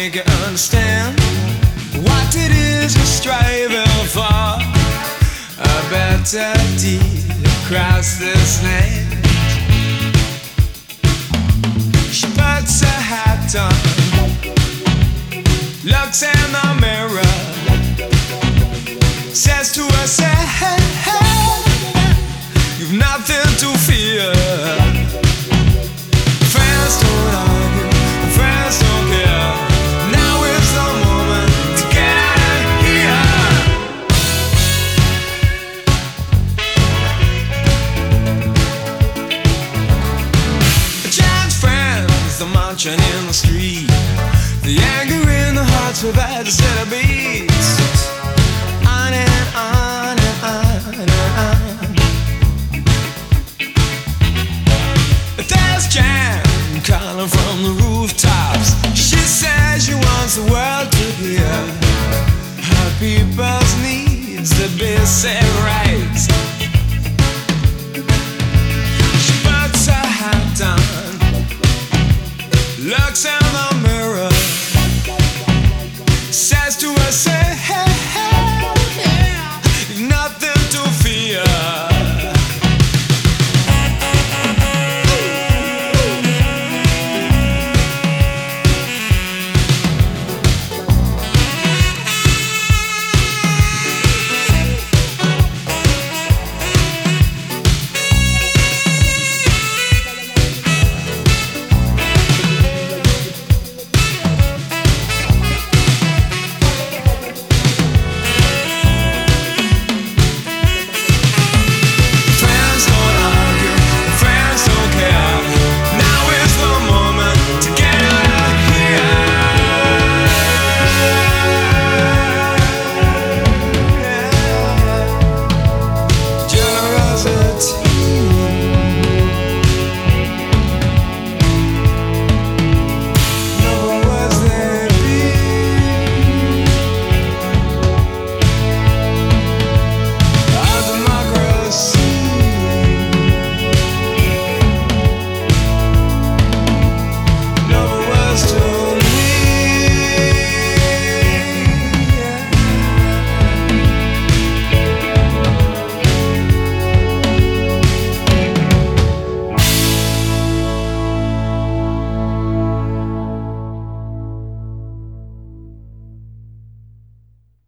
make you understand what it is you're striving for. A better deed across this land. She puts her hat on, looks in the mirror, says to herself, you've nothing to fear. Friends don't argue, friends don't care. Now is the moment to get out of here. Giant friends, they're marching in the street. The anger in the hearts we've had to set a beat.